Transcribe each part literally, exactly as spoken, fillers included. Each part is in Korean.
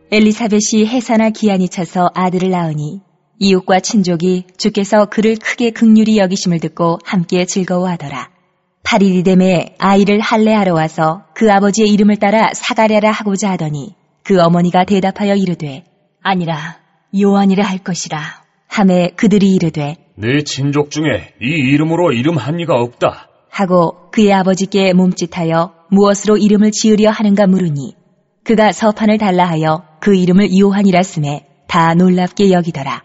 엘리사벳이 해사나 기한이 차서 아들을 낳으니 이웃과 친족이 주께서 그를 크게 긍휼히 여기심을 듣고 함께 즐거워하더라. 팔 일이 되매 아이를 할례하러 와서 그 아버지의 이름을 따라 사가랴라 하고자 하더니 그 어머니가 대답하여 이르되 아니라 요한이라 할 것이라 하매 그들이 이르되 네 친족 중에 이 이름으로 이름한 이가 없다 하고 그의 아버지께 몸짓하여 무엇으로 이름을 지으려 하는가 물으니 그가 서판을 달라 하여 그 이름을 요한이라 쓰매 다 놀랍게 여기더라.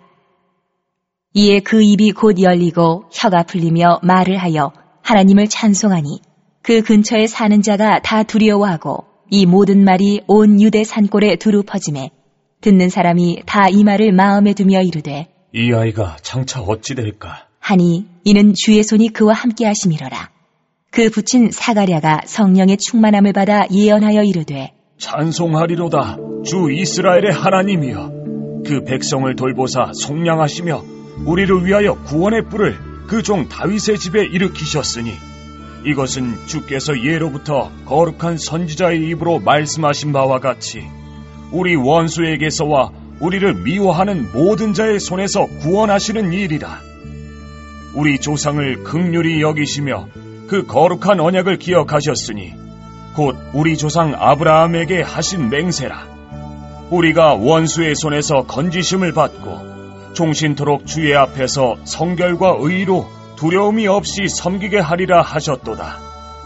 이에 그 입이 곧 열리고 혀가 풀리며 말을 하여 하나님을 찬송하니 그 근처에 사는 자가 다 두려워하고 이 모든 말이 온 유대 산골에 두루 퍼지매 듣는 사람이 다 이 말을 마음에 두며 이르되 이 아이가 장차 어찌 될까 하니 이는 주의 손이 그와 함께 하심이로라. 그 부친 사가랴가 성령의 충만함을 받아 예언하여 이르되 찬송하리로다 주 이스라엘의 하나님이여 그 백성을 돌보사 속량하시며 우리를 위하여 구원의 뿔을 그 종 다윗의 집에 일으키셨으니 이것은 주께서 예로부터 거룩한 선지자의 입으로 말씀하신 바와 같이 우리 원수에게서와 우리를 미워하는 모든 자의 손에서 구원하시는 일이라. 우리 조상을 긍휼히 여기시며 그 거룩한 언약을 기억하셨으니 곧 우리 조상 아브라함에게 하신 맹세라. 우리가 원수의 손에서 건지심을 받고 종신토록 주의 앞에서 성결과 의로 두려움이 없이 섬기게 하리라 하셨도다.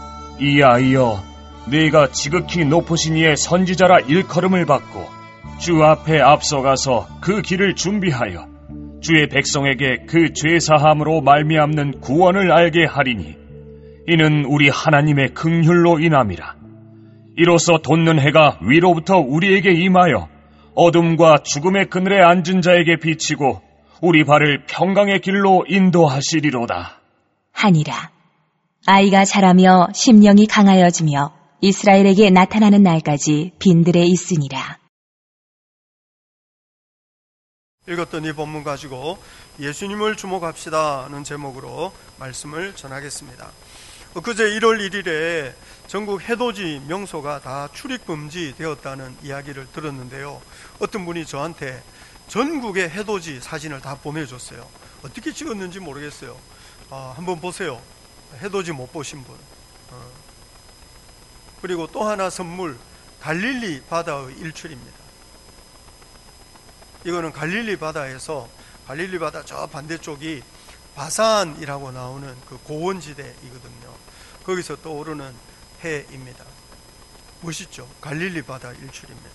이아이여 네가 지극히 높으신 이의 선지자라 일컬음을 받고 주 앞에 앞서가서 그 길을 준비하여 주의 백성에게 그 죄사함으로 말미암는 구원을 알게 하리니 이는 우리 하나님의 긍휼로 인함이라. 이로써 돋는 해가 위로부터 우리에게 임하여 어둠과 죽음의 그늘에 앉은 자에게 비치고 우리 발을 평강의 길로 인도하시리로다. 하니라. 아이가 자라며 심령이 강하여지며 이스라엘에게 나타나는 날까지 빈들에 있으니라. 읽었던 이 본문 가지고 예수님을 주목합시다는 제목으로 말씀을 전하겠습니다. 그제 일월 일일에 전국 해돋이 명소가 다 출입금지 되었다는 이야기를 들었는데요. 어떤 분이 저한테 전국의 해돋이 사진을 다 보내줬어요. 어떻게 찍었는지 모르겠어요. 아, 한번 보세요. 해돋이 못 보신 분. 어. 그리고 또 하나 선물, 갈릴리 바다의 일출입니다. 이거는 갈릴리 바다에서 갈릴리 바다 저 반대쪽이 바산이라고 나오는 그 고원지대이거든요. 거기서 떠오르는 해입니다. 멋있죠? 갈릴리 바다 일출입니다.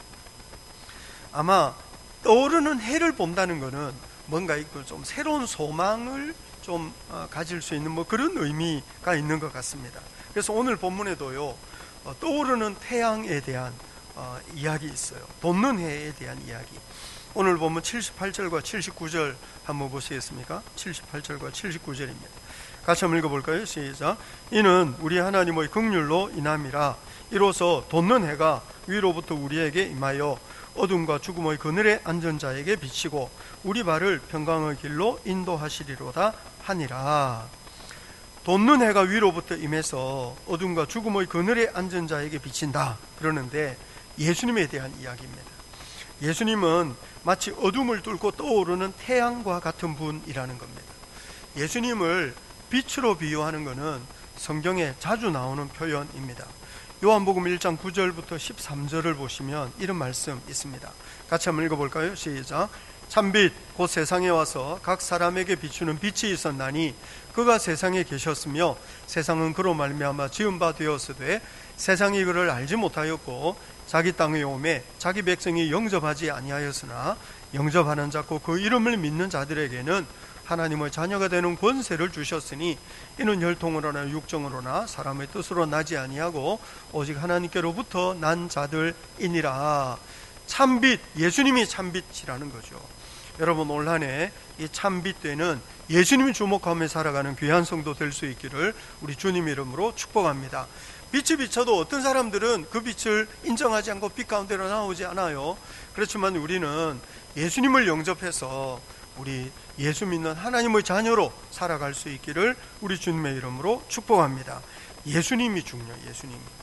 아마 떠오르는 해를 본다는 것은 뭔가 좀 새로운 소망을 좀 가질 수 있는 뭐 그런 의미가 있는 것 같습니다. 그래서 오늘 본문에도요, 떠오르는 태양에 대한 이야기 있어요. 돋는 해에 대한 이야기. 오늘 보면 칠십팔 절과 칠십구 절 한번 보시겠습니까? 칠십팔 절과 칠십구 절입니다. 같이 한번 읽어볼까요? 시작. 이는 우리 하나님의 긍휼로 인함이라. 이로써 돋는 해가 위로부터 우리에게 임하여 어둠과 죽음의 그늘에 앉은 자에게 비치고 우리 발을 평강의 길로 인도하시리로다 하니라. 돋는 해가 위로부터 임해서 어둠과 죽음의 그늘에 앉은 자에게 비친다 그러는데 예수님에 대한 이야기입니다. 예수님은 마치 어둠을 뚫고 떠오르는 태양과 같은 분이라는 겁니다. 예수님을 빛으로 비유하는 것은 성경에 자주 나오는 표현입니다. 요한복음 일 장 구 절부터 십삼 절을 보시면 이런 말씀 있습니다. 같이 한번 읽어볼까요? 시작. 참빛 곧 세상에 와서 각 사람에게 비추는 빛이 있었나니 그가 세상에 계셨으며 세상은 그로 말미암아 지은 바 되었으되 세상이 그를 알지 못하였고 자기 땅에 오매 자기 백성이 영접하지 아니하였으나 영접하는 자고 그 이름을 믿는 자들에게는 하나님의 자녀가 되는 권세를 주셨으니 이는 혈통으로나 육정으로나 사람의 뜻으로 나지 아니하고 오직 하나님께로부터 난 자들이니라. 참빛, 예수님이 참빛이라는 거죠. 여러분 올 한 해 이 참빛되는 예수님이 주목하며 살아가는 귀한 성도 될 수 있기를 우리 주님 이름으로 축복합니다. 빛이 비쳐도 어떤 사람들은 그 빛을 인정하지 않고 빛 가운데로 나오지 않아요. 그렇지만 우리는 예수님을 영접해서 우리 예수 믿는 하나님의 자녀로 살아갈 수 있기를 우리 주님의 이름으로 축복합니다. 예수님이 중요해요. 예수님이.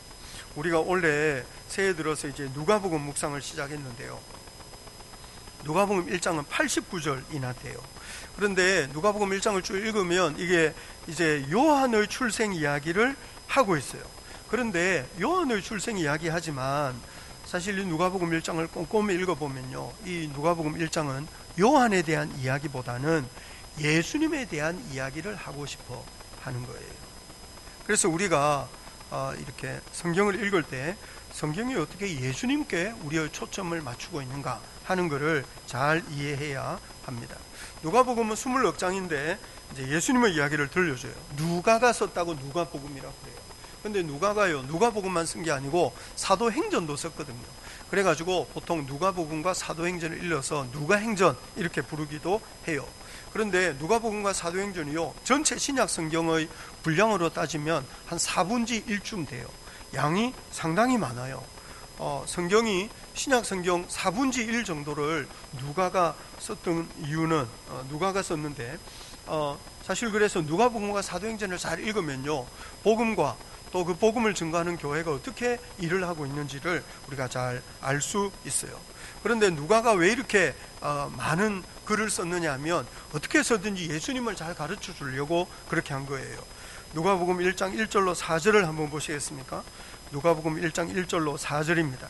우리가 올해 새해 들어서 이제 누가복음 묵상을 시작했는데요. 누가복음 일 장은 팔십구 절이나 돼요. 그런데 누가복음 일 장을 쭉 읽으면 이게 이제 요한의 출생 이야기를 하고 있어요. 그런데 요한의 출생 이야기 하지만 사실 이 누가복음 일 장을 꼼꼼히 읽어보면요, 이 누가복음 일 장은 요한에 대한 이야기보다는 예수님에 대한 이야기를 하고 싶어 하는 거예요. 그래서 우리가 이렇게 성경을 읽을 때 성경이 어떻게 예수님께 우리의 초점을 맞추고 있는가 하는 것을 잘 이해해야 합니다. 누가복음은 이십 장인데 이제 예수님의 이야기를 들려줘요. 누가가 썼다고 누가복음이라고 그래요. 근데 누가가요, 누가복음만 쓴 게 아니고 사도행전도 썼거든요. 그래가지고 보통 누가복음과 사도행전을 일러서 누가행전 이렇게 부르기도 해요. 그런데 누가복음과 사도행전이요, 전체 신약 성경의 분량으로 따지면 한 사분의 일쯤 돼요. 양이 상당히 많아요. 어, 성경이 신약 성경 사분의 일 정도를 누가가 썼던 이유는 어, 누가가 썼는데 어, 사실 그래서 누가복음과 사도행전을 잘 읽으면요, 복음과 또 그 복음을 증거하는 교회가 어떻게 일을 하고 있는지를 우리가 잘 알 수 있어요. 그런데 누가가 왜 이렇게 어, 많은 글을 썼느냐 하면 어떻게 해서든지 예수님을 잘 가르쳐 주려고 그렇게 한 거예요. 누가복음 일 장 일 절로 사 절을 한번 보시겠습니까? 누가복음 일 장 일 절로 사 절입니다.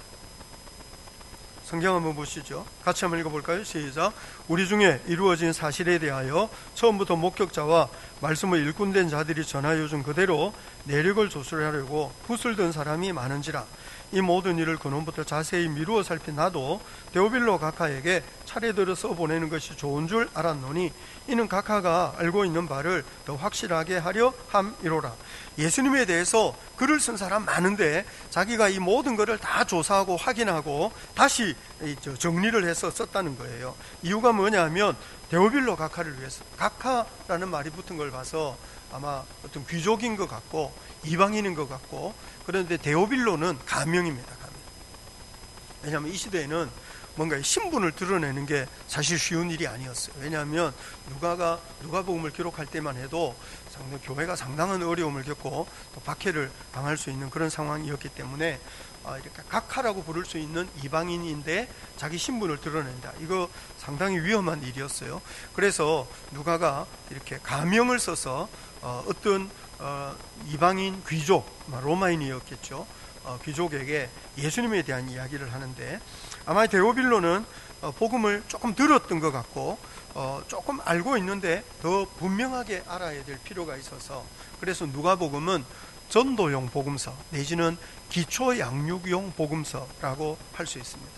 성경 한번 보시죠. 같이 한번 읽어볼까요? 시작. 우리 중에 이루어진 사실에 대하여 처음부터 목격자와 말씀의 일꾼된 자들이 전하여 준 그대로 내력을 조술하려고 붓을 든 사람이 많은지라. 이 모든 일을 근원부터 자세히 미루어 살핀 나도 데오빌로 각하에게 차례대로 써보내는 것이 좋은 줄 알았노니 이는 각하가 알고 있는 바를 더 확실하게 하려 함이로라. 예수님에 대해서 글을 쓴 사람 많은데 자기가 이 모든 것을 다 조사하고 확인하고 다시 정리를 해서 썼다는 거예요. 이유가 뭐냐 하면 데오빌로 각하를 위해서. 각하라는 말이 붙은 걸 봐서 아마 어떤 귀족인 것 같고 이방인인 것 같고, 그런데 데오빌로는 가명입니다. 가명. 왜냐하면 이 시대에는 뭔가 신분을 드러내는 게 사실 쉬운 일이 아니었어요. 왜냐하면 누가가 누가복음을 기록할 때만 해도 상당 교회가 상당한 어려움을 겪고 또 박해를 당할 수 있는 그런 상황이었기 때문에 이렇게 각하라고 부를 수 있는 이방인인데 자기 신분을 드러낸다. 이거 상당히 위험한 일이었어요. 그래서 누가가 이렇게 가명을 써서 어떤 이방인 귀족, 로마인이었겠죠. 귀족에게 예수님에 대한 이야기를 하는데 아마 데오빌로는 복음을 조금 들었던 것 같고 조금 알고 있는데 더 분명하게 알아야 될 필요가 있어서, 그래서 누가복음은 전도용 복음서 내지는 기초 양육용 복음서라고 할 수 있습니다.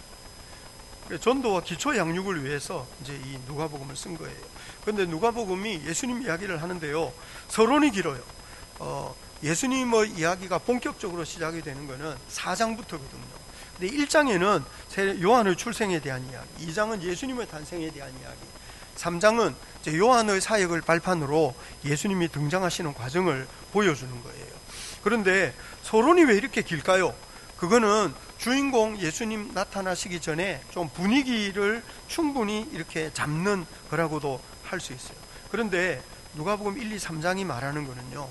전도와 기초 양육을 위해서 이제 이 누가복음을 쓴 거예요. 그런데 누가복음이 예수님 이야기를 하는데요, 서론이 길어요. 어, 예수님의 이야기가 본격적으로 시작이 되는 것은 사 장부터거든요. 근데 일 장에는 요한의 출생에 대한 이야기, 이 장은 예수님의 탄생에 대한 이야기, 삼 장은 이제 요한의 사역을 발판으로 예수님이 등장하시는 과정을 보여주는 거예요. 그런데 서론이 왜 이렇게 길까요? 그거는 주인공 예수님 나타나시기 전에 좀 분위기를 충분히 이렇게 잡는 거라고도 할 수 있어요. 그런데 누가복음 일, 이, 삼 장이 말하는 거는요,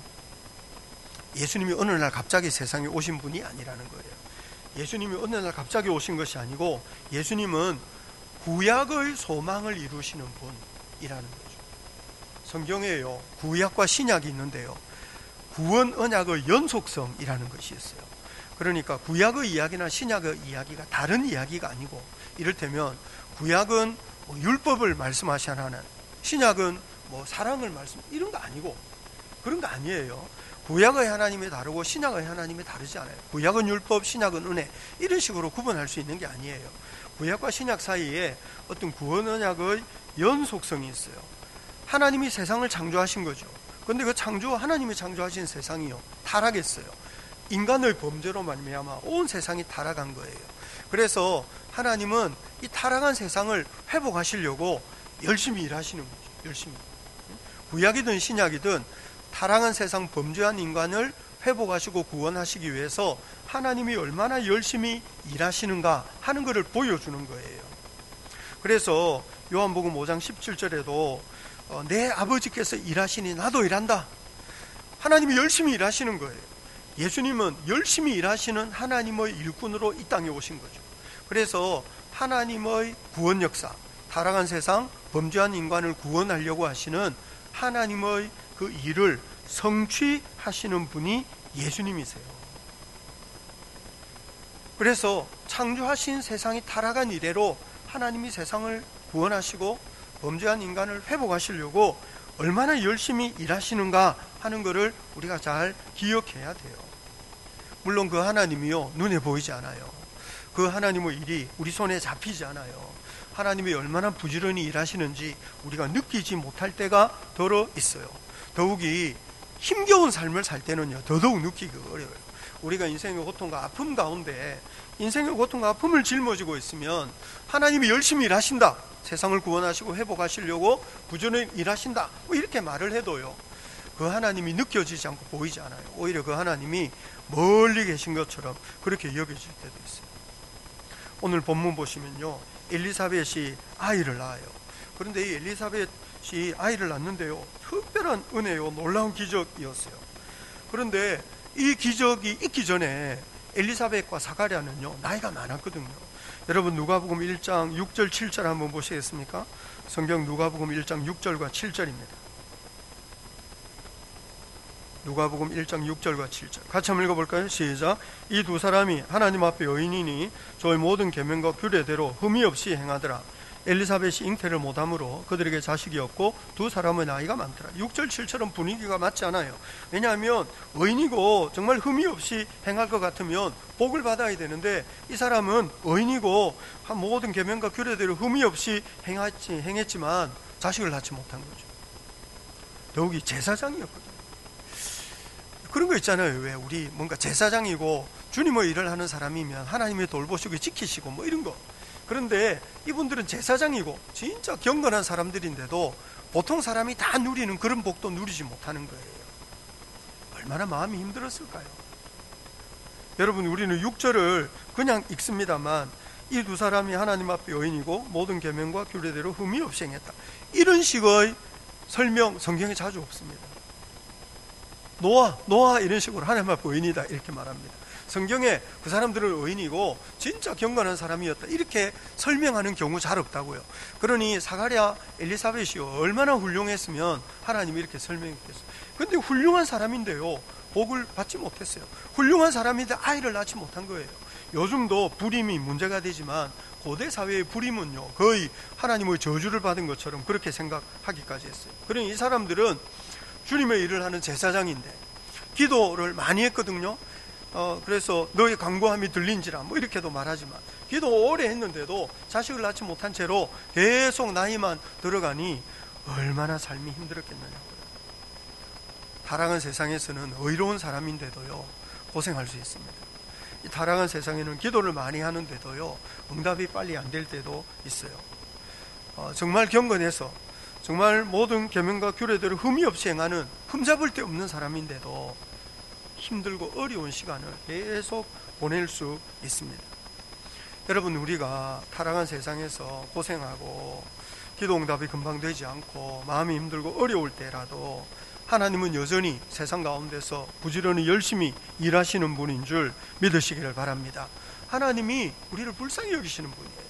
예수님이 어느 날 갑자기 세상에 오신 분이 아니라는 거예요. 예수님이 어느 날 갑자기 오신 것이 아니고 예수님은 구약의 소망을 이루시는 분이라는 거죠. 성경에요, 구약과 신약이 있는데요, 구원 언약의 연속성이라는 것이 있어요. 그러니까 구약의 이야기나 신약의 이야기가 다른 이야기가 아니고, 이를테면 구약은 뭐 율법을 말씀하시는, 신약은 뭐 사랑을 말씀, 이런 거 아니고, 그런 거 아니에요. 구약의 하나님이 다르고 신약의 하나님이 다르지 않아요. 구약은 율법, 신약은 은혜, 이런 식으로 구분할 수 있는 게 아니에요. 구약과 신약 사이에 어떤 구원 언약의 연속성이 있어요. 하나님이 세상을 창조하신 거죠. 그런데 그 창조, 하나님이 창조하신 세상이요, 타락했어요. 인간의 범죄로 말미암아 온 세상이 타락한 거예요. 그래서 하나님은 이 타락한 세상을 회복하시려고 열심히 일하시는 거죠. 열심히. 구약이든 신약이든 타락한 세상, 범죄한 인간을 회복하시고 구원하시기 위해서 하나님이 얼마나 열심히 일하시는가 하는 것을 보여주는 거예요. 그래서 요한복음 오 장 십칠 절에도 어, 내 아버지께서 일하시니 나도 일한다. 하나님이 열심히 일하시는 거예요. 예수님은 열심히 일하시는 하나님의 일꾼으로 이 땅에 오신 거죠. 그래서 하나님의 구원 역사, 타락한 세상, 범죄한 인간을 구원하려고 하시는 하나님의 그 일을 성취하시는 분이 예수님이세요. 그래서 창조하신 세상이 타락한 이래로 하나님이 세상을 구원하시고 범죄한 인간을 회복하시려고 얼마나 열심히 일하시는가 하는 것을 우리가 잘 기억해야 돼요. 물론 그 하나님이요, 눈에 보이지 않아요. 그 하나님의 일이 우리 손에 잡히지 않아요. 하나님이 얼마나 부지런히 일하시는지 우리가 느끼지 못할 때가 더러 있어요. 더욱이 힘겨운 삶을 살 때는요, 더더욱 느끼기 어려워요. 우리가 인생의 고통과 아픔 가운데 인생의 고통과 아픔을 짊어지고 있으면 하나님이 열심히 일하신다, 세상을 구원하시고 회복하시려고 부지런히 일하신다, 뭐 이렇게 말을 해도요, 그 하나님이 느껴지지 않고 보이지 않아요. 오히려 그 하나님이 멀리 계신 것처럼 그렇게 여겨질 때도 있어요. 오늘 본문 보시면요, 엘리사벳이 아이를 낳아요. 그런데 이 엘리사벳이 아이를 낳는데요, 특별한 은혜요, 놀라운 기적이었어요. 그런데 이 기적이 있기 전에 엘리사벳과 사가랴는요, 나이가 많았거든요. 여러분, 누가복음 일 장 육 절 칠 절 한번 보시겠습니까? 성경 누가복음 일 장 육 절과 칠 절입니다. 누가복음 일 장 육 절과 칠 절 같이 한번 읽어볼까요? 시작. 이 두 사람이 하나님 앞에 의인이니 저의 모든 계명과 규례대로 흠이 없이 행하더라. 엘리사벳이 잉태를 못함으로 그들에게 자식이 없고 두 사람의 나이가 많더라. 육 절 칠 절은 분위기가 맞지 않아요. 왜냐하면 의인이고 정말 흠이 없이 행할 것 같으면 복을 받아야 되는데 이 사람은 의인이고 모든 계명과 규례대로 흠이 없이 행했지, 행했지만 자식을 낳지 못한 거죠. 더욱이 제사장이었거든요. 그런 거 있잖아요. 왜 우리 뭔가 제사장이고 주님의 일을 하는 사람이면 하나님이 돌보시고 지키시고 뭐 이런 거. 그런데 이분들은 제사장이고 진짜 경건한 사람들인데도 보통 사람이 다 누리는 그런 복도 누리지 못하는 거예요. 얼마나 마음이 힘들었을까요? 여러분, 우리는 육 절을 그냥 읽습니다만 이 두 사람이 하나님 앞에 의인이고 모든 계명과 규례대로 흠이 없이 행했다, 이런 식의 설명 성경에 자주 없습니다. 노아, 노아 이런 식으로 하나님 앞에 의인이다 이렇게 말합니다. 성경에 그 사람들은 의인이고 진짜 경건한 사람이었다 이렇게 설명하는 경우 잘 없다고요. 그러니 사가랴, 엘리사벳이 얼마나 훌륭했으면 하나님이 이렇게 설명했겠어요. 그런데 훌륭한 사람인데요, 복을 받지 못했어요. 훌륭한 사람인데 아이를 낳지 못한 거예요. 요즘도 불임이 문제가 되지만 고대 사회의 불임은요, 거의 하나님의 저주를 받은 것처럼 그렇게 생각하기까지 했어요. 그러니 이 사람들은 주님의 일을 하는 제사장인데 기도를 많이 했거든요. 어, 그래서 너의 간구함이 들린지라 뭐 이렇게도 말하지만 기도 오래 했는데도 자식을 낳지 못한 채로 계속 나이만 들어가니 얼마나 삶이 힘들었겠느냐고요. 타락한 세상에서는 의로운 사람인데도요, 고생할 수 있습니다. 이 타락한 세상에는 기도를 많이 하는데도요, 응답이 빨리 안 될 때도 있어요. 어, 정말 경건해서 정말 모든 계명과 규례대로 흠이 없이 행하는 흠잡을 데 없는 사람인데도 힘들고 어려운 시간을 계속 보낼 수 있습니다. 여러분, 우리가 타락한 세상에서 고생하고 기도 응답이 금방 되지 않고 마음이 힘들고 어려울 때라도 하나님은 여전히 세상 가운데서 부지런히 열심히 일하시는 분인 줄 믿으시기를 바랍니다. 하나님이 우리를 불쌍히 여기시는 분이에요.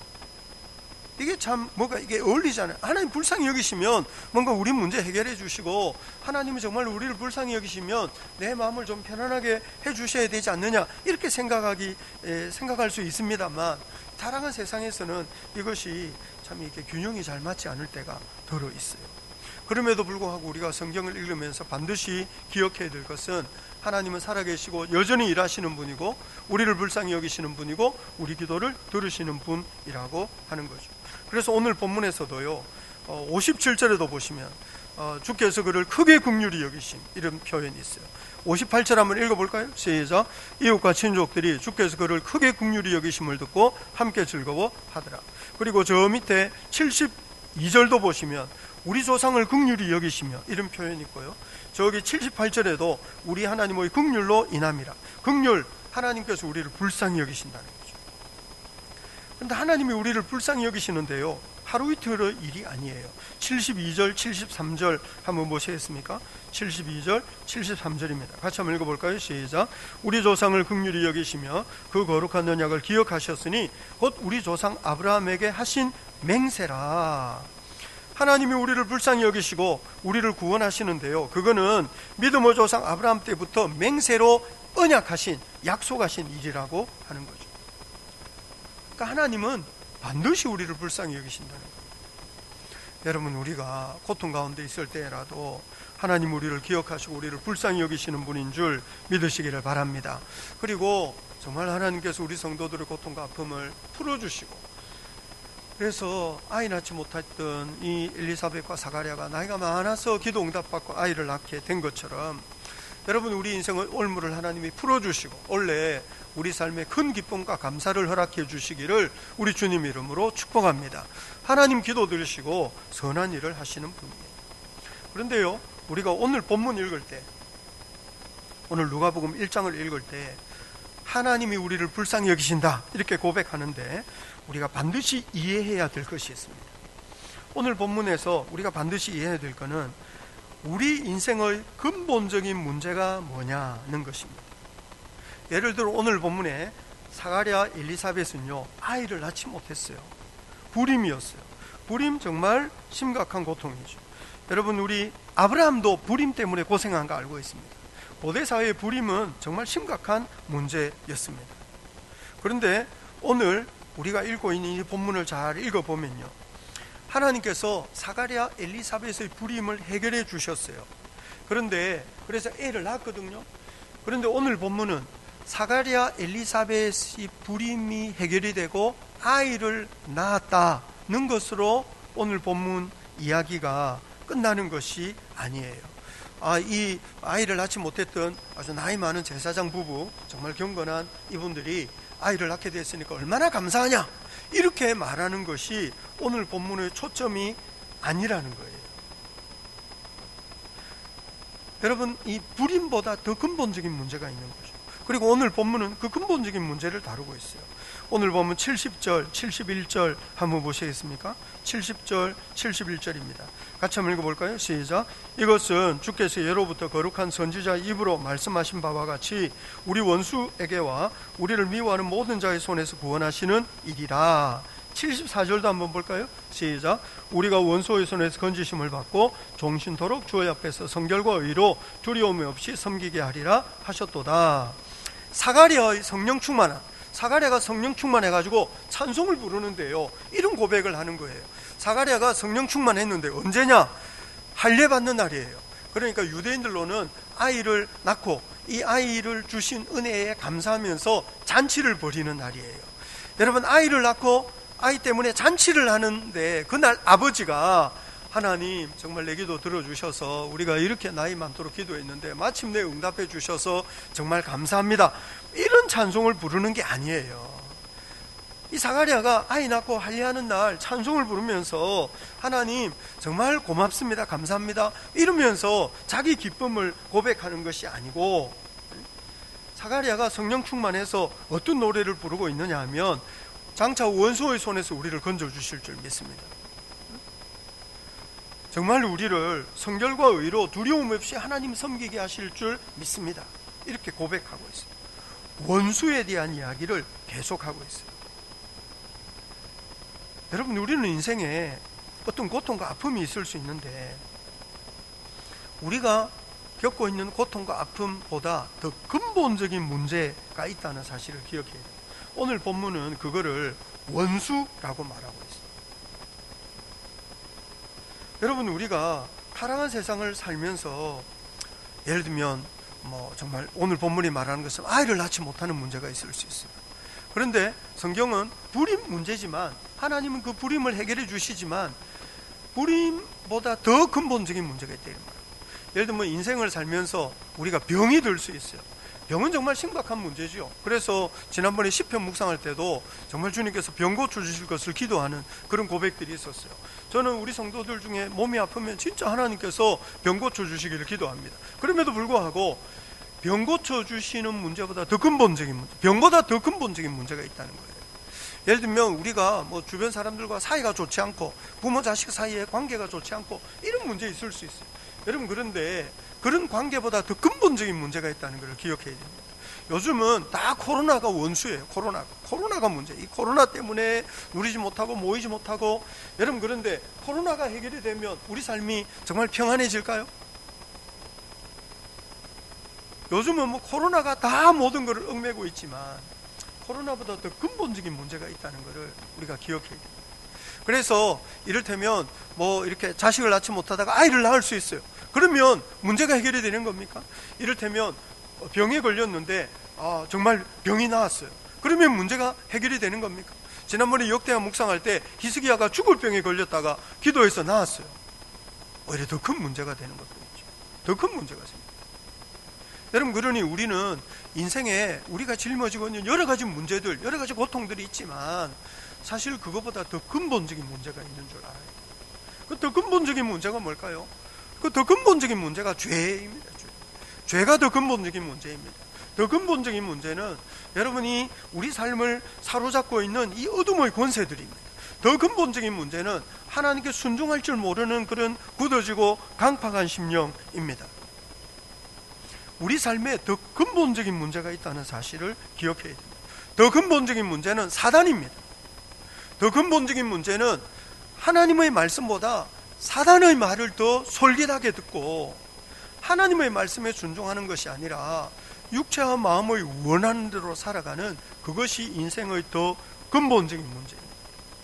이게 참 뭐가 이게 어울리잖아요. 하나님 불쌍히 여기시면 뭔가 우리 문제 해결해 주시고, 하나님이 정말 우리를 불쌍히 여기시면 내 마음을 좀 편안하게 해 주셔야 되지 않느냐 이렇게 생각하기 에, 생각할 수 있습니다만, 타락한 세상에서는 이것이 참 이렇게 균형이 잘 맞지 않을 때가 더러 있어요. 그럼에도 불구하고 우리가 성경을 읽으면서 반드시 기억해야 될 것은 하나님은 살아계시고 여전히 일하시는 분이고 우리를 불쌍히 여기시는 분이고 우리 기도를 들으시는 분이라고 하는 거죠. 그래서 오늘 본문에서도요, 오십칠 절에도 보시면 주께서 그를 크게 긍휼히 여기심 이런 표현이 있어요. 오십팔 절 한번 읽어볼까요? 시작. 이웃과 친족들이 주께서 그를 크게 긍휼히 여기심을 듣고 함께 즐거워하더라. 그리고 저 밑에 칠십이 절도 보시면 우리 조상을 긍휼히 여기시며 이런 표현이 있고요, 저기 칠십팔 절에도 우리 하나님의 긍휼로 인함이라. 긍휼, 하나님께서 우리를 불쌍히 여기신다는 거죠. 그런데 하나님이 우리를 불쌍히 여기시는데요, 하루 이틀의 일이 아니에요. 칠십이 절, 칠십삼 절 한번 보시겠습니까? 칠십이 절, 칠십삼 절입니다. 같이 한번 읽어볼까요? 시작. 우리 조상을 긍휼히 여기시며 그 거룩한 언약을 기억하셨으니 곧 우리 조상 아브라함에게 하신 맹세라. 하나님이 우리를 불쌍히 여기시고 우리를 구원하시는데요, 그거는 믿음의 조상 아브라함 때부터 맹세로 언약하신, 약속하신 일이라고 하는 거죠. 그러니까 하나님은 반드시 우리를 불쌍히 여기신다는 거예요. 여러분, 우리가 고통 가운데 있을 때라도 하나님 우리를 기억하시고 우리를 불쌍히 여기시는 분인 줄 믿으시기를 바랍니다. 그리고 정말 하나님께서 우리 성도들의 고통과 아픔을 풀어주시고, 그래서 아이 낳지 못했던 이 엘리사벳과 사가랴가 나이가 많아서 기도 응답받고 아이를 낳게 된 것처럼, 여러분, 우리 인생의 올무를 하나님이 풀어주시고 원래 우리 삶에 큰 기쁨과 감사를 허락해 주시기를 우리 주님 이름으로 축복합니다. 하나님 기도 들으시고 선한 일을 하시는 분이에요. 그런데요, 우리가 오늘 본문 읽을 때, 오늘 누가복음 일 장을 읽을 때 하나님이 우리를 불쌍히 여기신다 이렇게 고백하는데 우리가 반드시 이해해야 될 것이 있습니다. 오늘 본문에서 우리가 반드시 이해해야 될 것은 우리 인생의 근본적인 문제가 뭐냐는 것입니다. 예를 들어 오늘 본문에 사가랴 엘리사벳은요, 아이를 낳지 못했어요. 불임이었어요. 불임 정말 심각한 고통이죠. 여러분, 우리 아브라함도 불임 때문에 고생한 거 알고 있습니다. 고대사회의 불임은 정말 심각한 문제였습니다. 그런데 오늘 우리가 읽고 있는 이 본문을 잘 읽어보면요, 하나님께서 사가랴 엘리사벳의 불임을 해결해 주셨어요. 그런데 그래서 애를 낳았거든요. 그런데 오늘 본문은 사가랴 엘리사벳이 불임이 해결이 되고 아이를 낳았다는 것으로 오늘 본문 이야기가 끝나는 것이 아니에요. 아, 이 아이를 낳지 못했던 아주 나이 많은 제사장 부부, 정말 경건한 이분들이 아이를 낳게 됐으니까 얼마나 감사하냐, 이렇게 말하는 것이 오늘 본문의 초점이 아니라는 거예요. 여러분, 이 불임보다 더 근본적인 문제가 있는 거죠. 그리고 오늘 본문은 그 근본적인 문제를 다루고 있어요. 오늘 보면 칠십 절, 칠십일 절 한번 보시겠습니까? 칠십 절, 칠십일 절입니다. 같이 한번 읽어볼까요? 시작. 이것은 주께서 예로부터 거룩한 선지자 입으로 말씀하신 바와 같이 우리 원수에게와 우리를 미워하는 모든 자의 손에서 구원하시는 일이라. 칠십사 절도 한번 볼까요? 시작. 우리가 원수의 손에서 건지심을 받고 종신토록 주의 앞에서 성결과 의로 두려움 없이 섬기게 하리라 하셨도다. 사가랴의 성령 충만한, 사가랴가 성령 충만해가지고 찬송을 부르는데요, 이런 고백을 하는 거예요. 사가랴가 성령 충만했는데 언제냐? 할례 받는 날이에요. 그러니까 유대인들로는 아이를 낳고 이 아이를 주신 은혜에 감사하면서 잔치를 벌이는 날이에요. 여러분, 아이를 낳고 아이 때문에 잔치를 하는데 그날 아버지가 하나님 정말 내 기도 들어주셔서 우리가 이렇게 나이 많도록 기도했는데 마침내 응답해 주셔서 정말 감사합니다, 이런 찬송을 부르는 게 아니에요. 이 사가랴가 아이 낳고 할례하는 날 찬송을 부르면서 하나님 정말 고맙습니다, 감사합니다 이러면서 자기 기쁨을 고백하는 것이 아니고, 사가랴가 성령 충만해서 어떤 노래를 부르고 있느냐 하면 장차 원수의 손에서 우리를 건져주실 줄 믿습니다. 정말 우리를 성결과 의로 두려움 없이 하나님 섬기게 하실 줄 믿습니다, 이렇게 고백하고 있어요. 원수에 대한 이야기를 계속하고 있어요. 여러분, 우리는 인생에 어떤 고통과 아픔이 있을 수 있는데 우리가 겪고 있는 고통과 아픔보다 더 근본적인 문제가 있다는 사실을 기억해야 돼요. 오늘 본문은 그거를 원수라고 말하고 있어요. 여러분, 우리가 타락한 세상을 살면서 예를 들면 뭐 정말 오늘 본문이 말하는 것은 아이를 낳지 못하는 문제가 있을 수 있어요. 그런데 성경은 불임 문제지만 하나님은 그 불임을 해결해 주시지만 불임보다 더 근본적인 문제가 있다, 이런 말이에요. 예를 들면 인생을 살면서 우리가 병이 들 수 있어요. 병은 정말 심각한 문제죠. 그래서 지난번에 시편 묵상할 때도 정말 주님께서 병 고쳐주실 것을 기도하는 그런 고백들이 있었어요. 저는 우리 성도들 중에 몸이 아프면 진짜 하나님께서 병 고쳐주시기를 기도합니다. 그럼에도 불구하고 병 고쳐주시는 문제보다 더 근본적인 문제, 병보다 더 근본적인 문제가 있다는 거예요. 예를 들면 우리가 뭐 주변 사람들과 사이가 좋지 않고 부모 자식 사이에 관계가 좋지 않고 이런 문제 있을 수 있어요. 여러분, 그런데 그런 관계보다 더 근본적인 문제가 있다는 걸 기억해야 됩니다. 요즘은 다 코로나가 원수예요. 코로나가 코로나가 문제. 이 코로나 때문에 누리지 못하고 모이지 못하고. 여러분, 그런데 코로나가 해결이 되면 우리 삶이 정말 평안해질까요? 요즘은 뭐 코로나가 다 모든 것을 얽매고 있지만 코로나보다 더 근본적인 문제가 있다는 것을 우리가 기억해야 됩니다. 그래서 이를테면 뭐 이렇게 자식을 낳지 못하다가 아이를 낳을 수 있어요. 그러면 문제가 해결이 되는 겁니까? 이를테면 병에 걸렸는데 아, 정말 병이 나았어요. 그러면 문제가 해결이 되는 겁니까? 지난번에 역대하 묵상할 때 히스기야가 죽을 병에 걸렸다가 기도해서 나았어요. 오히려 더 큰 문제가 되는 것도 있죠. 더 큰 문제가 생깁니다. 여러분, 그러니 우리는 인생에 우리가 짊어지고 있는 여러 가지 문제들, 여러 가지 고통들이 있지만 사실 그것보다 더 근본적인 문제가 있는 줄 알아요. 그 더 근본적인 문제가 뭘까요? 그 더 근본적인 문제가 죄입니다. 죄. 죄가 더 근본적인 문제입니다. 더 근본적인 문제는 여러분이 우리 삶을 사로잡고 있는 이 어둠의 권세들입니다. 더 근본적인 문제는 하나님께 순종할 줄 모르는 그런 굳어지고 강팍한 심령입니다. 우리 삶에 더 근본적인 문제가 있다는 사실을 기억해야 됩니다. 더 근본적인 문제는 사단입니다. 더 근본적인 문제는 하나님의 말씀보다 사단의 말을 더 솔깃하게 듣고 하나님의 말씀에 순종하는 것이 아니라 육체와 마음의 원하는 대로 살아가는 그것이 인생의 더 근본적인 문제입니다.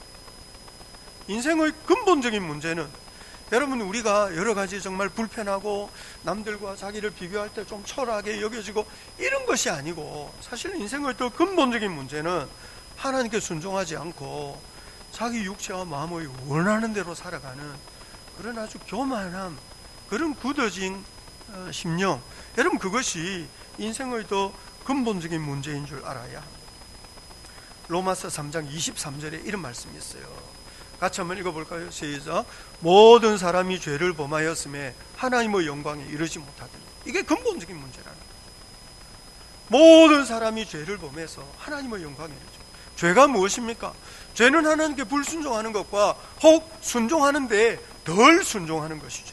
인생의 근본적인 문제는 여러분, 우리가 여러 가지 정말 불편하고 남들과 자기를 비교할 때 좀 초라하게 여겨지고 이런 것이 아니고, 사실 인생의 더 근본적인 문제는 하나님께 순종하지 않고 자기 육체와 마음의 원하는 대로 살아가는 그런 아주 교만함, 그런 굳어진 심령. 여러분, 그것이 인생의 더 근본적인 문제인 줄 알아야 합니다. 로마서 삼 장 이십삼 절에 이런 말씀이 있어요. 같이 한번 읽어볼까요? 시작. 모든 사람이 죄를 범하였음에 하나님의 영광에 이르지 못하더니. 이게 근본적인 문제라는 거예요. 모든 사람이 죄를 범해서 하나님의 영광에 이르죠. 죄가 무엇입니까? 죄는 하나님께 불순종하는 것과 혹 순종하는데 덜 순종하는 것이죠.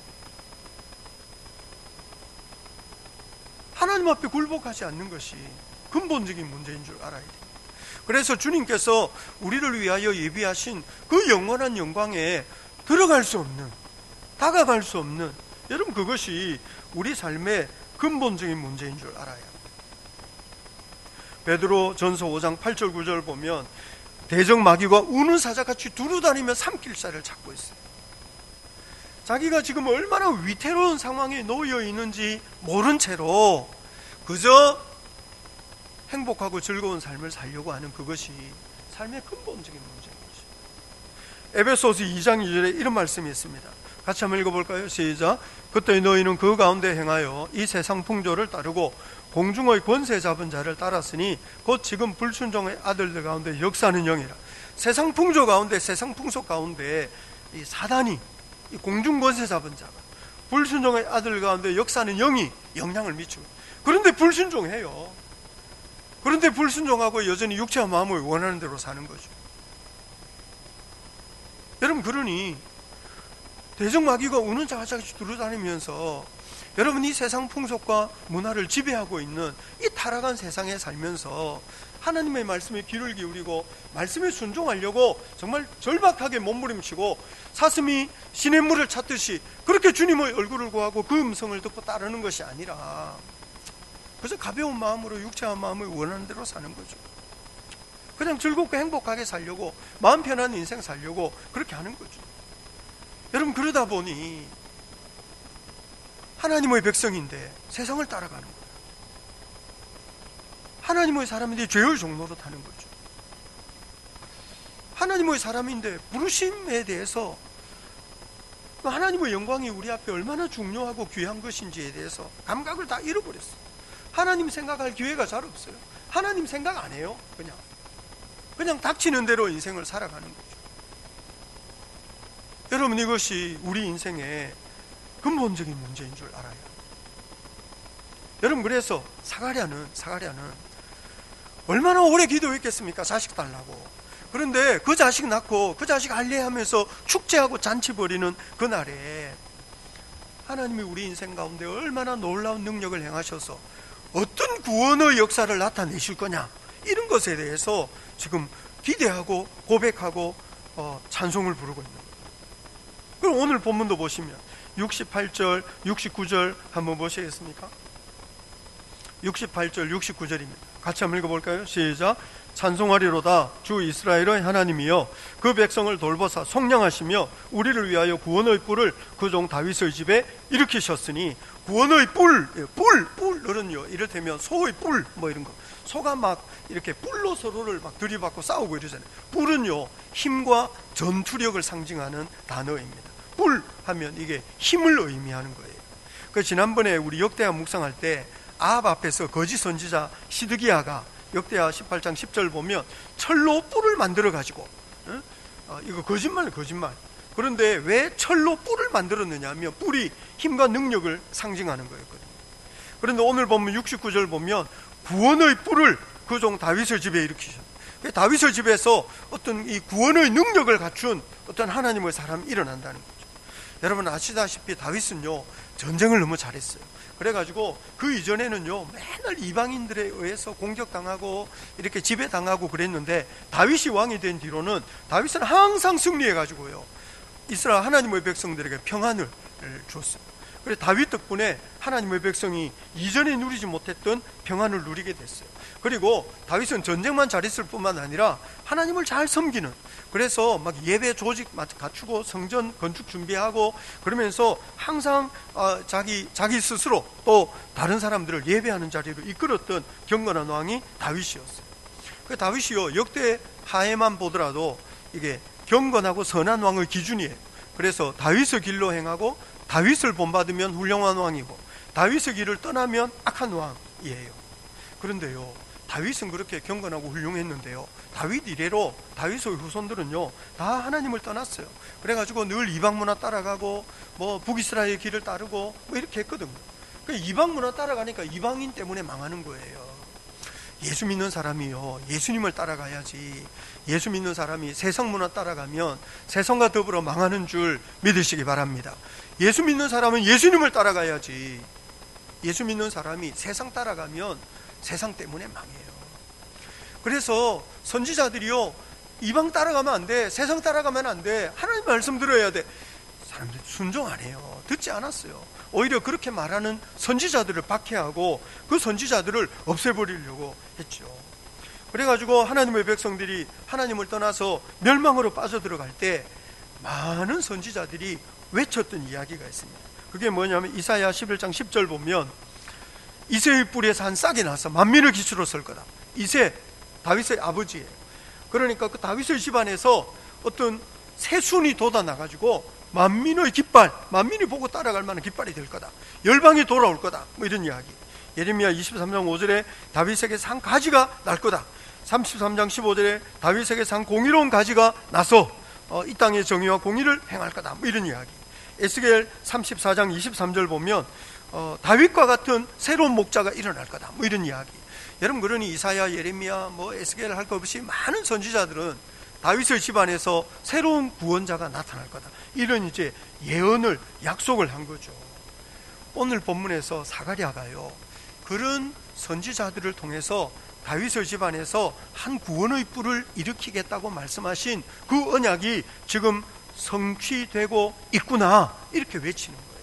하나님 앞에 굴복하지 않는 것이 근본적인 문제인 줄 알아야 돼요. 그래서 주님께서 우리를 위하여 예비하신 그 영원한 영광에 들어갈 수 없는, 다가갈 수 없는, 여러분, 그것이 우리 삶의 근본적인 문제인 줄 알아야 합니다. 베드로 전서 오 장 팔 절 구 절 보면 대적 마귀가 우는 사자같이 두루다니며 삼킬살을 찾고 있어요. 자기가 지금 얼마나 위태로운 상황에 놓여 있는지 모른 채로 그저 행복하고 즐거운 삶을 살려고 하는 그것이 삶의 근본적인 문제인 것입니다. 에베소서 이 장 이 절에 이런 말씀이 있습니다. 같이 한번 읽어볼까요? 시작. 그때 너희는 그 가운데 행하여 이 세상 풍조를 따르고 공중의 권세 잡은 자를 따랐으니 곧 지금 불순종의 아들들 가운데 역사하는 영이라. 세상 풍조 가운데, 세상 풍속 가운데 이 사단이, 이 공중 권세 잡은 자가 불순종의 아들 가운데 역사하는 영이 영향을 미치고, 그런데 불순종해요. 그런데 불순종하고 여전히 육체와 마음을 원하는 대로 사는 거죠. 여러분, 그러니 대적 마귀가 우는 자같이 두루다니면서 여러분, 이 세상 풍속과 문화를 지배하고 있는 이 타락한 세상에 살면서 하나님의 말씀에 귀를 기울이고 말씀에 순종하려고 정말 절박하게 몸부림치고 사슴이 시냇물을 찾듯이 그렇게 주님의 얼굴을 구하고 그 음성을 듣고 따르는 것이 아니라 그래서 가벼운 마음으로 육체와 마음을 원하는 대로 사는 거죠. 그냥 즐겁고 행복하게 살려고, 마음 편한 인생 살려고 그렇게 하는 거죠. 여러분, 그러다 보니 하나님의 백성인데 세상을 따라가는 거예요. 하나님의 사람인데 죄의 종로로 타는 거죠. 하나님의 사람인데 부르심에 대해서, 하나님의 영광이 우리 앞에 얼마나 중요하고 귀한 것인지에 대해서 감각을 다 잃어버렸어요. 하나님 생각할 기회가 잘 없어요. 하나님 생각 안 해요. 그냥 그냥 닥치는 대로 인생을 살아가는 거죠. 여러분, 이것이 우리 인생의 근본적인 문제인 줄 알아요. 여러분, 그래서 사가랴는 사가랴는 얼마나 오래 기도했겠습니까? 자식 달라고. 그런데 그 자식 낳고 그 자식 할례하면서 축제하고 잔치 벌이는 그날에 하나님이 우리 인생 가운데 얼마나 놀라운 능력을 행하셔서 어떤 구원의 역사를 나타내실 거냐, 이런 것에 대해서 지금 기대하고 고백하고 어, 찬송을 부르고 있는 거예요. 그럼 오늘 본문도 보시면 육십팔 절, 육십구 절 한번 보시겠습니까? 육십팔 절, 육십구 절입니다. 같이 한번 읽어볼까요? 시작. 찬송하리로다 주 이스라엘의 하나님이여 그 백성을 돌보사 속량하시며 우리를 위하여 구원의 뿔을 그 종 다윗의 집에 일으키셨으니, 구원의 뿔, 뿔, 뿔을은요, 이를테면 소의 뿔 뭐 이런 거, 소가 막 이렇게 뿔로 서로를 막 들이받고 싸우고 이러잖아요. 뿔은요, 힘과 전투력을 상징하는 단어입니다. 뿔 하면 이게 힘을 의미하는 거예요. 그 지난번에 우리 역대하 묵상할 때 아합 앞에서 거짓 선지자 시드기야가 역대하 십팔 장 십 절 보면 철로 뿔을 만들어 가지고, 어? 어, 이거 거짓말 거짓말. 그런데 왜 철로 뿔을 만들었느냐 하면 뿔이 힘과 능력을 상징하는 거였거든요. 그런데 오늘 보면 육십구 절 보면 구원의 뿔을 그 종 다윗의 집에 일으키셨어요. 다윗의 집에서 어떤 이 구원의 능력을 갖춘 어떤 하나님의 사람이 일어난다는 거죠. 여러분 아시다시피 다윗은요, 전쟁을 너무 잘했어요. 그래가지고 그 이전에는요, 맨날 이방인들에 의해서 공격당하고 이렇게 지배당하고 그랬는데, 다윗이 왕이 된 뒤로는 다윗은 항상 승리해가지고요, 이스라엘 하나님의 백성들에게 평안을 줬어요. 그래서 다윗 덕분에 하나님의 백성이 이전에 누리지 못했던 평안을 누리게 됐어요. 그리고 다윗은 전쟁만 잘했을 뿐만 아니라 하나님을 잘 섬기는, 그래서 막 예배 조직 갖추고 성전 건축 준비하고 그러면서 항상 자기 자기 스스로 또 다른 사람들을 예배하는 자리로 이끌었던 경건한 왕이 다윗이었어요. 그 다윗이요, 역대 하에만 보더라도 이게 경건하고 선한 왕의 기준이에요. 그래서 다윗의 길로 행하고 다윗을 본받으면 훌륭한 왕이고 다윗의 길을 떠나면 악한 왕이에요. 그런데요, 다윗은 그렇게 경건하고 훌륭했는데요, 다윗 이래로 다윗의 후손들은요 다 하나님을 떠났어요. 그래가지고 늘 이방 문화 따라가고 뭐 북이스라엘 길을 따르고 뭐 이렇게 했거든요. 그러니까 이방 문화 따라가니까 이방인 때문에 망하는 거예요. 예수 믿는 사람이요, 예수님을 따라가야지. 예수 믿는 사람이 세상 문화 따라가면 세상과 더불어 망하는 줄 믿으시기 바랍니다. 예수 믿는 사람은 예수님을 따라가야지. 예수 믿는 사람이 세상 따라가면 세상 때문에 망해요. 그래서 선지자들이요, 이방 따라가면 안 돼, 세상 따라가면 안 돼, 하나님 말씀 들어야 돼. 사람들이 순종 안 해요. 듣지 않았어요. 오히려 그렇게 말하는 선지자들을 박해하고 그 선지자들을 없애버리려고 했죠. 그래가지고 하나님의 백성들이 하나님을 떠나서 멸망으로 빠져들어갈 때 많은 선지자들이 외쳤던 이야기가 있습니다. 그게 뭐냐면 이사야 십일 장 십 절 보면 이새의 뿌리에서 한 싹이 나서 만민의 기초로 설 거다. 이새 다윗의 아버지예요. 그러니까 그 다윗의 집안에서 어떤 새순이 돋아나가지고 만민의 깃발, 만민이 보고 따라갈 만한 깃발이 될 거다. 열방이 돌아올 거다. 뭐 이런 이야기. 예레미야 이십삼 장 오 절에 다윗에게서 한 가지가 날 거다. 삼십삼 장 십오 절에 다윗에게서 한 공의로운 가지가 나서 어, 이 땅의 정의와 공의를 행할 거다. 뭐 이런 이야기. 에스겔 삼십사 장 이십삼 절 보면 어, 다윗과 같은 새로운 목자가 일어날 거다. 뭐 이런 이야기. 여러분, 그러니 이사야, 예레미야, 뭐 에스겔 할 것 없이 많은 선지자들은 다윗의 집안에서 새로운 구원자가 나타날 거다. 이런 이제 예언을, 약속을 한 거죠. 오늘 본문에서 사가랴가요, 그런 선지자들을 통해서 다윗의 집안에서 한 구원의 뿔을 일으키겠다고 말씀하신 그 언약이 지금 성취되고 있구나, 이렇게 외치는 거예요.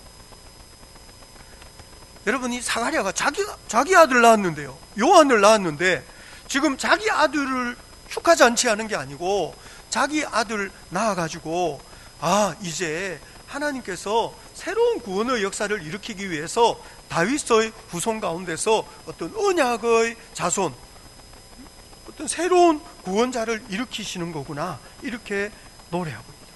여러분, 이 사가랴가 자기, 자기 아들 낳았는데요, 요한을 낳았는데 지금 자기 아들을 축하지 않지 않은 게 아니고 자기 아들 낳아가지고 아, 이제 하나님께서 새로운 구원의 역사를 일으키기 위해서 다윗의 후손 가운데서 어떤 언약의 자손, 어떤 새로운 구원자를 일으키시는 거구나, 이렇게 노래하고 있다.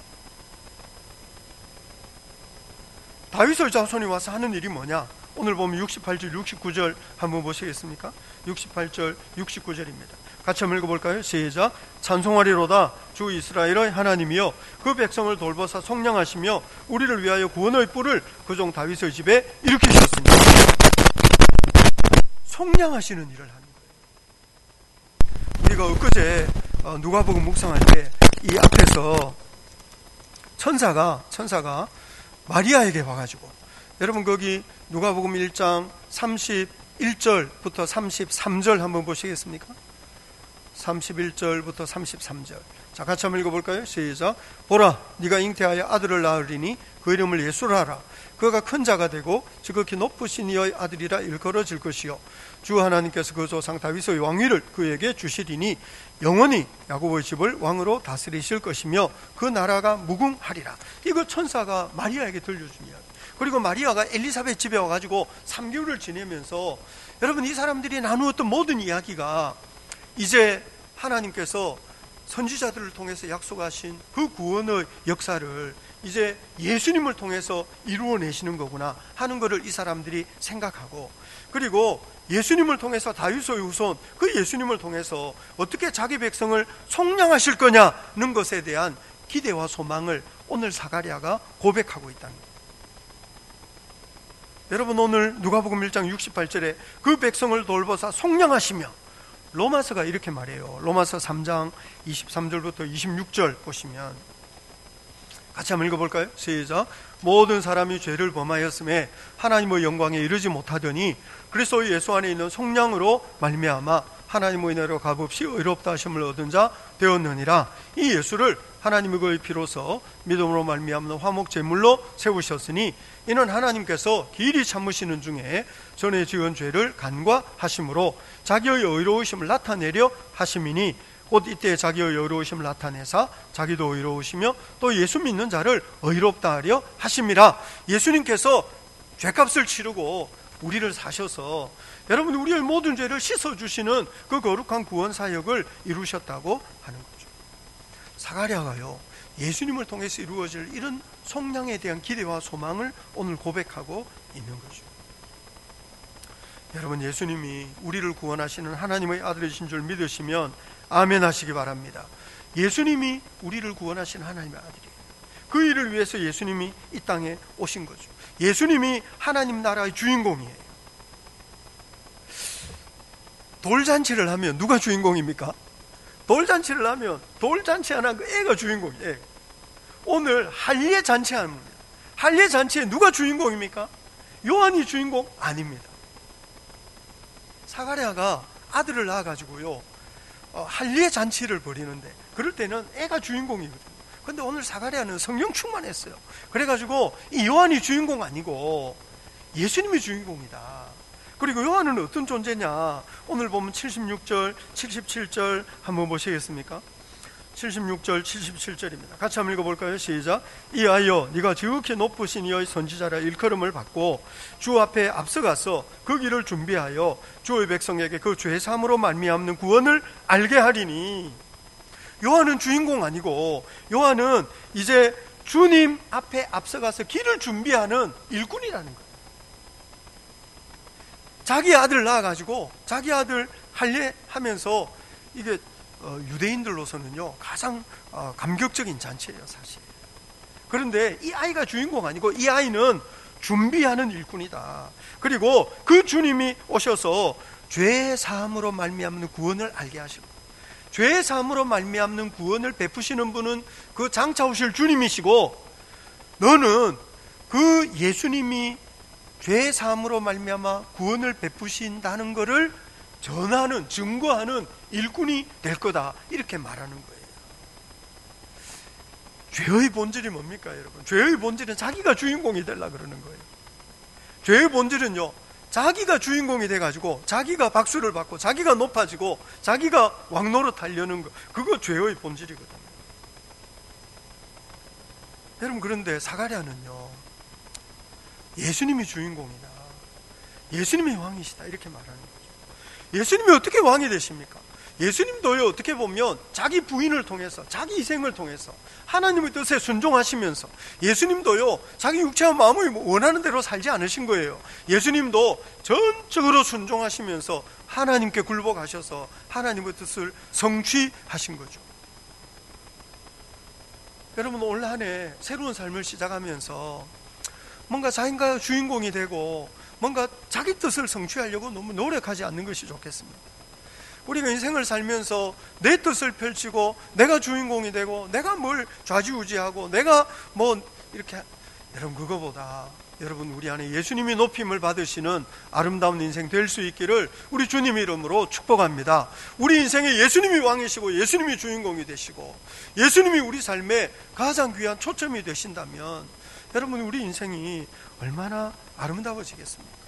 다윗의 자손이 와서 하는 일이 뭐냐? 오늘 보면 육십팔 절, 육십구 절 한번 보시겠습니까? 육십팔 절, 육십구 절입니다. 같이 한번 읽어볼까요? 시작. 찬송하리로다 주 이스라엘의 하나님이여 그 백성을 돌보사 속량하시며 우리를 위하여 구원의 뿔을 그 종 다윗의 집에 일으키셨습니다. 속량하시는 일을 하는 거예요. 우리가 엊그제 누가복음 묵상할 때 이 앞에서 천사가 천사가 마리아에게 와가지고, 여러분 거기 누가복음 일 장 삼십일 절부터 삼십삼 절 한번 보시겠습니까? 삼십일 절부터 삼십삼 절. 자, 같이 한번 읽어볼까요? 시작. 보라, 네가 잉태하여 아들을 낳으리니 그 이름을 예수라 하라. 그가 큰 자가 되고 지극히 높으신 이의 아들이라 일컬어질 것이요 주 하나님께서 그 조상 다윗의 왕위를 그에게 주시리니 영원히 야곱의 집을 왕으로 다스리실 것이며 그 나라가 무궁하리라. 이거 천사가 마리아에게 들려준 이야기. 그리고 마리아가 엘리사벳 집에 와가지고 삼 개월을 지내면서, 여러분 이 사람들이 나누었던 모든 이야기가 이제 하나님께서 선지자들을 통해서 약속하신 그 구원의 역사를 이제 예수님을 통해서 이루어내시는 거구나 하는 것을 이 사람들이 생각하고, 그리고 예수님을 통해서 다윗의 후손 그 예수님을 통해서 어떻게 자기 백성을 속량하실 거냐는 것에 대한 기대와 소망을 오늘 사가랴가 고백하고 있다는 거예요. 여러분 오늘 누가복음 일 장 육십팔 절에 그 백성을 돌보사 속량하시며, 로마서가 이렇게 말해요. 로마서 삼 장 이십삼 절부터 이십육 절 보시면 같이 한번 읽어볼까요? 시작. 모든 사람이 죄를 범하였음에 하나님의 영광에 이르지 못하더니 그리스도 예수 안에 있는 속량으로 말미암아 하나님의 은혜로 값없이 의롭다 하심을 얻은 자 되었느니라. 이 예수를 하나님의 그 피로서 믿음으로 말미암는 화목 제물로 세우셨으니 이는 하나님께서 길이 참으시는 중에 전에 지은 죄를 간과하심으로 자기의 의로우심을 나타내려 하심이니 곧 이때 자기의 의로우심을 나타내사 자기도 의로우시며 또 예수 믿는 자를 의롭다 하려 하심이라. 예수님께서 죄값을 치르고 우리를 사셔서 여러분 우리의 모든 죄를 씻어주시는 그 거룩한 구원 사역을 이루셨다고 하는 거죠. 사가랴가요 예수님을 통해서 이루어질 이런 속량에 대한 기대와 소망을 오늘 고백하고 있는 거죠. 여러분 예수님이 우리를 구원하시는 하나님의 아들이신 줄 믿으시면 아멘 하시기 바랍니다. 예수님이 우리를 구원하시는 하나님의 아들이에요. 그 일을 위해서 예수님이 이 땅에 오신 거죠. 예수님이 하나님 나라의 주인공이에요. 돌잔치를 하면 누가 주인공입니까? 돌잔치를 하면 돌잔치 안 한 그 애가 주인공이에요. 오늘 할례 잔치합니다. 할례 잔치에 누가 주인공입니까? 요한이 주인공 아닙니다. 사가랴가 아들을 낳아가지고요 어, 할례 잔치를 벌이는데 그럴 때는 애가 주인공이거든요. 근데 오늘 사가랴는 성령 충만했어요. 그래가지고 이 요한이 주인공 아니고 예수님이 주인공이다. 그리고 요한은 어떤 존재냐? 오늘 보면 칠십육 절, 칠십칠 절 한번 보시겠습니까? 칠십육 절, 칠십칠 절입니다. 같이 한번 읽어볼까요? 시작. 이 아이여, 네가 지극히 높으신 이의 선지자라 일컬음을 받고 주 앞에 앞서가서 그 길을 준비하여 주의 백성에게 그 죄사함으로 말미암는 구원을 알게 하리니. 요한은 주인공 아니고 요한은 이제 주님 앞에 앞서가서 길을 준비하는 일꾼이라는 거예요. 자기 아들 낳아가지고 자기 아들 할례하면서 이게 어, 유대인들로서는요 가장 어, 감격적인 잔치예요 사실. 그런데 이 아이가 주인공 아니고 이 아이는 준비하는 일꾼이다. 그리고 그 주님이 오셔서 죄 사함으로 말미암는 구원을 알게 하시고, 죄 사함으로 말미암는 구원을 베푸시는 분은 그 장차 오실 주님이시고, 너는 그 예수님이 죄 사함으로 말미암아 구원을 베푸신다는 것을 전하는, 증거하는 일꾼이 될 거다, 이렇게 말하는 거예요. 죄의 본질이 뭡니까 여러분? 죄의 본질은 자기가 주인공이 되려고 그러는 거예요. 죄의 본질은요 자기가 주인공이 돼가지고 자기가 박수를 받고 자기가 높아지고 자기가 왕노릇 하려는 거, 그거 죄의 본질이거든요. 여러분 그런데 사가랴는요 예수님이 주인공이다, 예수님이 왕이시다, 이렇게 말하는 거죠. 예수님이 어떻게 왕이 되십니까? 예수님도요 어떻게 보면 자기 부인을 통해서, 자기 희생을 통해서 하나님의 뜻에 순종하시면서, 예수님도요 자기 육체와 마음이 원하는 대로 살지 않으신 거예요. 예수님도 전적으로 순종하시면서 하나님께 굴복하셔서 하나님의 뜻을 성취하신 거죠. 여러분 올 한 해 새로운 삶을 시작하면서 뭔가 자기가 주인공이 되고 뭔가 자기 뜻을 성취하려고 너무 노력하지 않는 것이 좋겠습니다. 우리가 인생을 살면서 내 뜻을 펼치고 내가 주인공이 되고 내가 뭘 좌지우지하고 내가 뭐 이렇게, 여러분 그거보다 여러분 우리 안에 예수님이 높임을 받으시는 아름다운 인생 될 수 있기를 우리 주님 이름으로 축복합니다. 우리 인생에 예수님이 왕이시고 예수님이 주인공이 되시고 예수님이 우리 삶의 가장 귀한 초점이 되신다면 여러분 우리 인생이 얼마나 아름다워지겠습니까?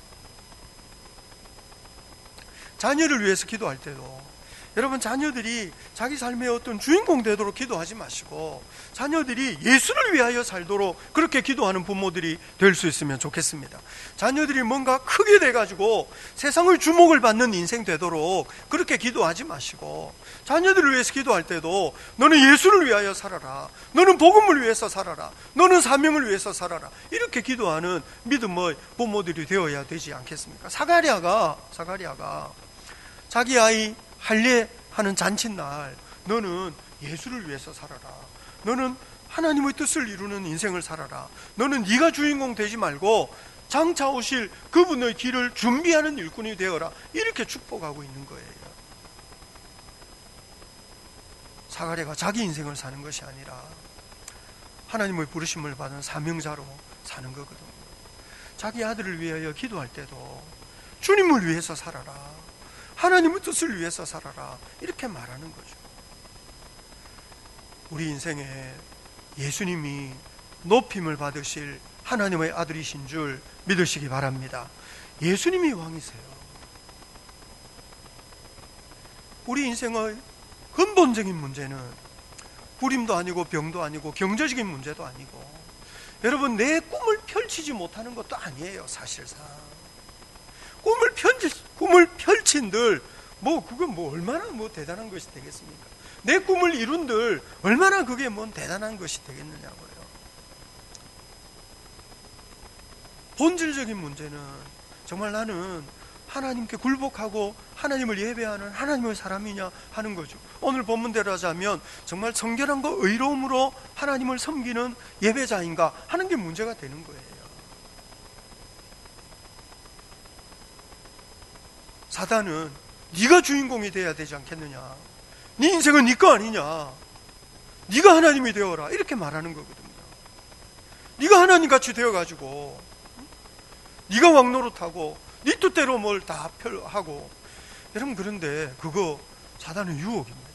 자녀를 위해서 기도할 때도 여러분 자녀들이 자기 삶의 어떤 주인공 되도록 기도하지 마시고 자녀들이 예수를 위하여 살도록 그렇게 기도하는 부모들이 될 수 있으면 좋겠습니다. 자녀들이 뭔가 크게 돼가지고 세상의 주목을 받는 인생 되도록 그렇게 기도하지 마시고 자녀들을 위해서 기도할 때도 너는 예수를 위하여 살아라, 너는 복음을 위해서 살아라, 너는 사명을 위해서 살아라, 이렇게 기도하는 믿음의 부모들이 되어야 되지 않겠습니까? 사가랴가 사가랴가 자기 아이 할례하는 잔칫날 너는 예수를 위해서 살아라, 너는 하나님의 뜻을 이루는 인생을 살아라, 너는 네가 주인공 되지 말고 장차 오실 그분의 길을 준비하는 일꾼이 되어라, 이렇게 축복하고 있는 거예요. 사가랴가 자기 인생을 사는 것이 아니라 하나님의 부르심을 받은 사명자로 사는 거거든요. 자기 아들을 위하여 기도할 때도 주님을 위해서 살아라, 하나님의 뜻을 위해서 살아라, 이렇게 말하는 거죠. 우리 인생에 예수님이 높임을 받으실 하나님의 아들이신 줄 믿으시기 바랍니다. 예수님이 왕이세요. 우리 인생의 근본적인 문제는 불임도 아니고 병도 아니고 경제적인 문제도 아니고 여러분 내 꿈을 펼치지 못하는 것도 아니에요. 사실상 꿈을 펼치, 꿈을 펼친들 뭐 그건 뭐 얼마나 뭐 대단한 것이 되겠습니까? 내 꿈을 이룬들 얼마나 그게 뭔 대단한 것이 되겠느냐고요. 본질적인 문제는 정말 나는 하나님께 굴복하고 하나님을 예배하는 하나님의 사람이냐 하는 거죠. 오늘 본문대로 하자면 정말 정결함과 의로움으로 하나님을 섬기는 예배자인가 하는 게 문제가 되는 거예요. 사단은 네가 주인공이 돼야 되지 않겠느냐, 네 인생은 네 거 아니냐, 네가 하나님이 되어라, 이렇게 말하는 거거든요. 네가 하나님같이 되어가지고 네가 왕노릇하고 네 뜻대로 뭘 다 하고, 여러분 그런데 그거 사단의 유혹입니다.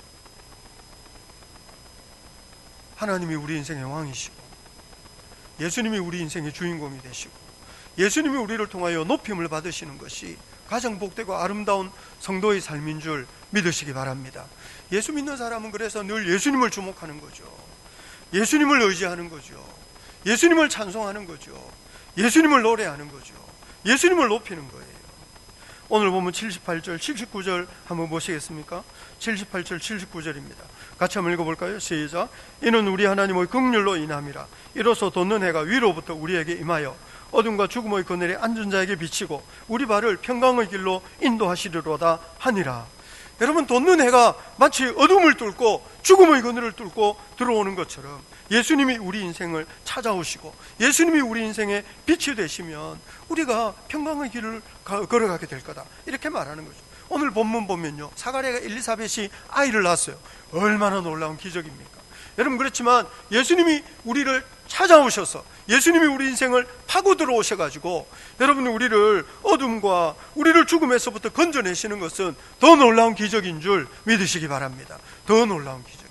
하나님이 우리 인생의 왕이시고 예수님이 우리 인생의 주인공이 되시고 예수님이 우리를 통하여 높임을 받으시는 것이 가장 복되고 아름다운 성도의 삶인 줄 믿으시기 바랍니다. 예수 믿는 사람은 그래서 늘 예수님을 주목하는 거죠. 예수님을 의지하는 거죠. 예수님을 찬송하는 거죠. 예수님을 노래하는 거죠. 예수님을 높이는 거예요. 오늘 보면 칠십팔 절, 칠십구 절 한번 보시겠습니까? 칠십팔 절, 칠십구 절입니다. 같이 한번 읽어볼까요? 시작. 이는 우리 하나님의 긍휼로 인함이라. 이로써 돋는 해가 위로부터 우리에게 임하여 어둠과 죽음의 그늘에 앉은 자에게 비치고 우리 발을 평강의 길로 인도하시리로다 하니라. 여러분, 돋는 해가 마치 어둠을 뚫고 죽음의 그늘을 뚫고 들어오는 것처럼 예수님이 우리 인생을 찾아오시고 예수님이 우리 인생의 빛이 되시면 우리가 평강의 길을 걸어가게 될 거다, 이렇게 말하는 거죠. 오늘 본문 보면요, 사가랴가 엘리사벳이 아이를 낳았어요. 얼마나 놀라운 기적입니까? 여러분, 그렇지만 예수님이 우리를 찾아오셔서 예수님이 우리 인생을 파고 들어오셔가지고 여러분 우리를 어둠과 우리를 죽음에서부터 건져내시는 것은 더 놀라운 기적인 줄 믿으시기 바랍니다. 더 놀라운 기적.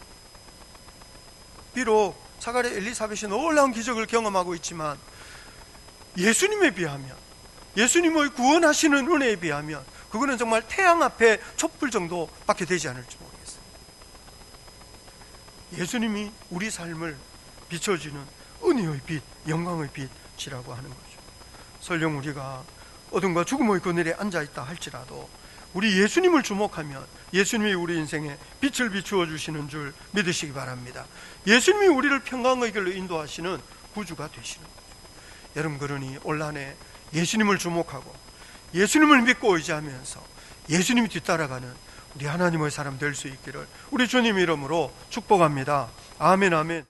비록 사가랴 엘리사벳이 놀라운 기적을 경험하고 있지만 예수님에 비하면, 예수님의 구원하시는 은혜에 비하면 그거는 정말 태양 앞에 촛불 정도밖에 되지 않을지 모르겠어요. 예수님이 우리 삶을 비춰주는 은혜의 빛, 영광의 빛이라고 하는 거죠. 설령 우리가 어둠과 죽음의 그늘에 앉아있다 할지라도 우리 예수님을 주목하면 예수님이 우리 인생에 빛을 비추어 주시는 줄 믿으시기 바랍니다. 예수님이 우리를 평강의 길로 인도하시는 구주가 되시는 거죠. 여러분, 그러니 올 한해 예수님을 주목하고 예수님을 믿고 의지하면서 예수님이 뒤따라가는 우리 하나님의 사람 될 수 있기를 우리 주님 이름으로 축복합니다. 아멘, 아멘.